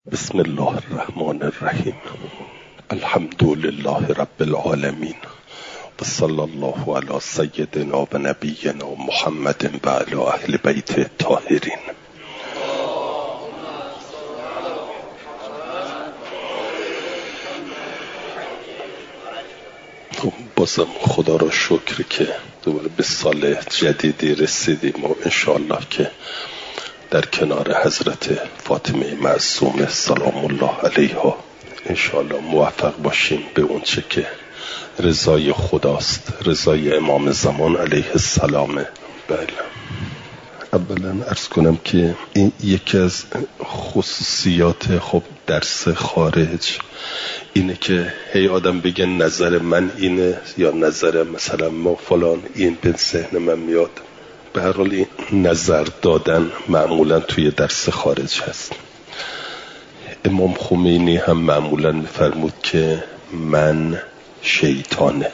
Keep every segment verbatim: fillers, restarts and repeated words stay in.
بسم الله الرحمن الرحیم. الحمد لله رب العالمین و صلی الله علی سیدنا و نبینا محمد و علی اهل بیت الطاهرین. بازم خدا را شکر که دوباره به سال جدیدی رسیدیم و انشاءالله که در کنار حضرت فاطمه معصومه سلام الله علیها انشاءالله موفق باشیم به اون چه که رضای خداست، رضای امام زمان علیه السلام. بله، اولا عرض کنم که این یکی از خصوصیات خب درس خارج اینه که هی آدم بگه نظر من اینه یا نظر مثلا ما فلان، این به ذهن من میاد. به هر حال این نظر دادن معمولا توی درس خارج هست. امام خمینی هم معمولا میفرمود که من شیطانه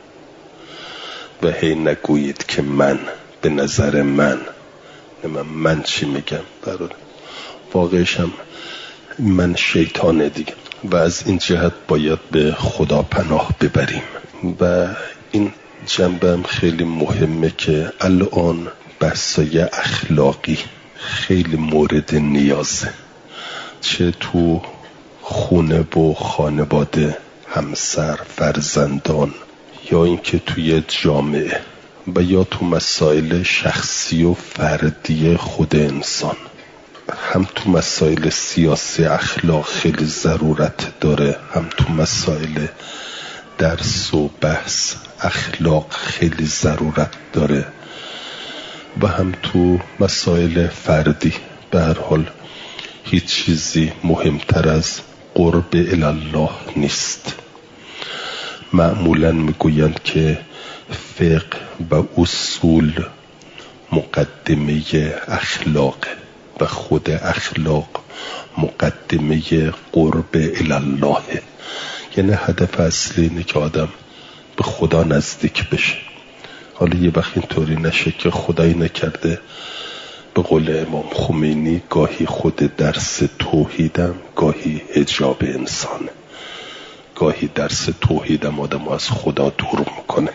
و هی نگویید که من، به نظر من من, من چی میگم. برای واقعش هم من شیطانه دیگه و از این جهت باید به خدا پناه ببریم و این جنبه هم خیلی مهمه که الان بحثای اخلاقی خیلی مورد نیازه، چه تو خونه و خانواده، همسر، فرزندان، یا اینکه توی جامعه و یا تو مسائل شخصی و فردی خود انسان. هم تو مسائل سیاسی اخلاق خیلی ضرورت داره، هم تو مسائل درس و بحث اخلاق خیلی ضرورت داره و هم تو مسائل فردی. به هر حال هیچ چیزی مهمتر از قرب الله نیست. معمولا میگویند که فقه و اصول مقدمه اخلاق و خود اخلاق مقدمه قرب الله. یعنی هدف اصلی اینه که آدم به خدا نزدیک بشه. حالا یه وقت اینطوری نشه که خدایی نکرده به قول امام خمینی گاهی خود درس توحیدم، گاهی حجاب انسانه، گاهی درس توحیدم آدم از خدا دور میکنه.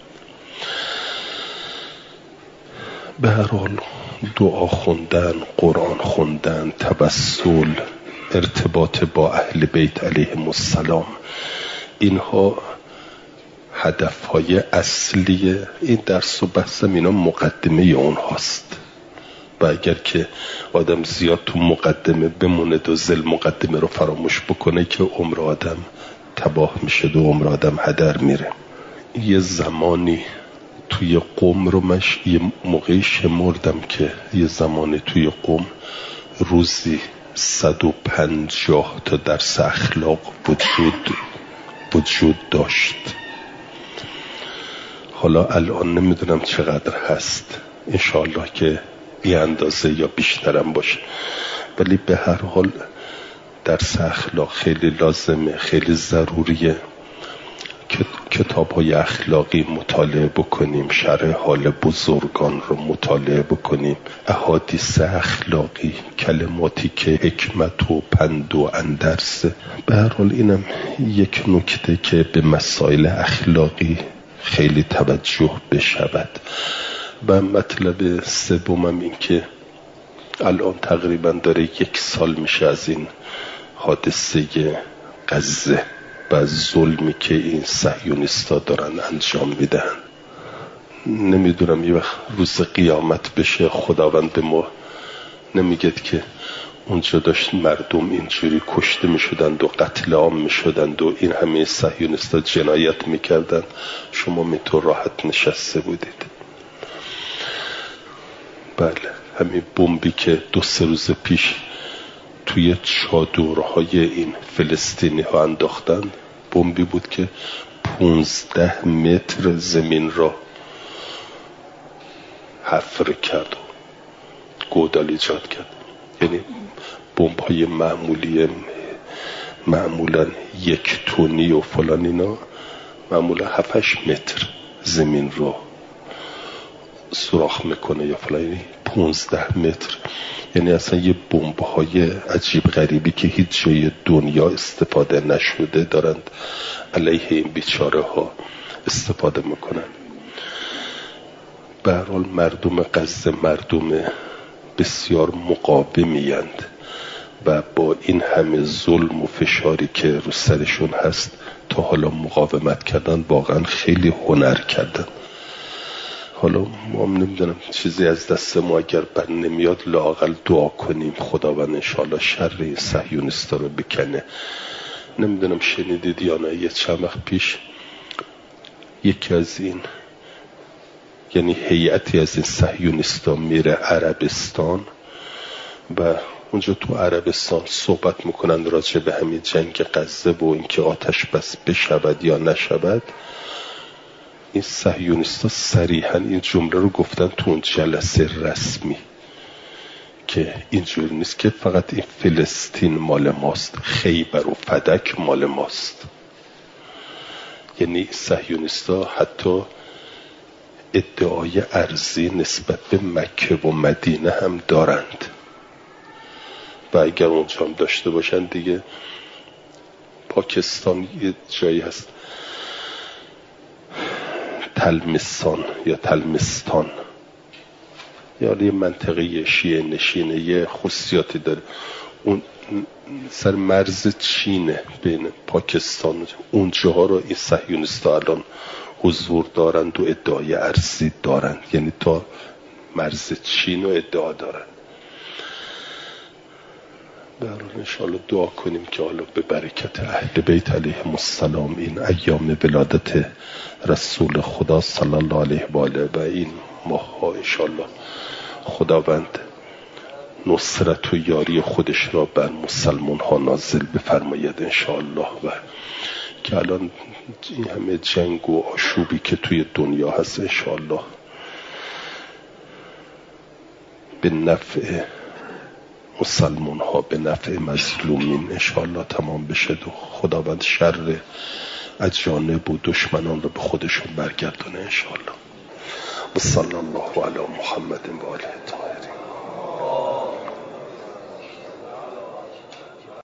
به هر حال دعا خوندن، قرآن خوندن، توسل، ارتباط با اهل بیت علیهم السلام، اینها هدفهای اصلی این درس و بحثم، اینا مقدمه اونهاست. و اگر که آدم زیاد تو مقدمه بمونه و زل مقدمه رو فراموش بکنه که عمر آدم تباه میشه و عمر آدم هدر میره. یه زمانی توی قم رو مش یه موقعی شمردم که یه زمانی توی قم روزی صد و پنجاه تا درس اخلاق وجود وجود داشت. حالا الان نمیدونم چقدر هست، انشاءالله که این اندازه یا بیشترم باشه، ولی به هر حال درس اخلاق خیلی لازمه، خیلی ضروریه که کتاب های اخلاقی مطالعه بکنیم، شرح حال بزرگان رو مطالعه بکنیم، احادیث اخلاقی، کلماتی که حکمت و پند و اندرس. به هر حال اینم یک نکته که به مسائل اخلاقی خیلی توجه بشود. و مطلب سومم این که الان تقریبا داره یک سال میشه از این حادثه غزه و ظلمی که این صهیونیستا دارن انجام میدن. نمیدونم یه وقت روز قیامت بشه خداوند به ما نمیگد که اونجا داشت مردم اینجوری کشته میشدند و قتل عام میشدند و این همه صهیونیستا جنایت میکردند، شما میتون راحت نشسته بودید. بله، همین بمبی که دو سه روز پیش توی چادرهای این فلسطینی ها انداختن، بمبی بود که پونزده متر زمین را حفر کرد و گودال ایجاد کرد. یعنی بمب های معمولی معمولا یک تونی و فلان اینا معمولا هفتش متر زمین رو سوراخ میکنه یا فلان، یعنی پونزده متر، یعنی اصلا یه بمب‌های عجیب غریبی که هیچ جای دنیا استفاده نشده دارند علیه این بیچاره ها استفاده میکنن. به هر حال مردم غزه مردم بسیار مقاومی‌اند و با این همه ظلم و فشاری که رو سرشون هست تا حالا مقاومت کردن، واقعا خیلی هنر کردن. حالا ما هم نمیدونم چیزی از دست ما اگر بر نمیاد لااقل دعا کنیم خداوند انشاءالله شر این صهیونیستا رو بکنه. نمیدونم شنیدید یا نه، یه چند وقت پیش یکی از این یعنی هیئتی از این صهیونیستا میره عربستان و اونجا تو عربستان صحبت میکنن راجع به همین جنگ غزه و اینکه آتش بس بشود یا نشود. این صهیونیستا صریحا این جمله رو گفتن تو اون جلسه رسمی که اینجور نیست که فقط این فلسطین مال ماست، خیبر و فدک مال ماست. یعنی صهیونیستا حتی ادعای ارضی نسبت به مکه و مدینه هم دارند و اگر اونجا هم داشته باشن دیگه پاکستان یه جایی هست تلمستان یا تلمستان یا یه منطقه شیعه نشینه، یه خصوصیاتی داره، اون سر مرز چینه بین پاکستان، اونجاها رو این صهیونیستا الان حضور دارند و ادعای ارضی دارند، یعنی تا مرز چین رو ادعا دارند. برای انشاءالله دعا کنیم که حالا به برکت اهل بیت علیهم السلام این ایام ولادت رسول خدا صلی الله علیه و آله و این ماه ها انشاءالله خداوند نصرت و یاری خودش را بر مسلمان ها نازل بفرماید انشاءالله و که الان این همه جنگ و آشوبی که توی دنیا هست انشاءالله به نفع مسلمان ها به نفع مظلومین انشاءالله تمام بشه و خداوند شر اجانب و دشمنان رو به خودشون برگردونه انشاءالله. و صلی الله علی محمد و آله.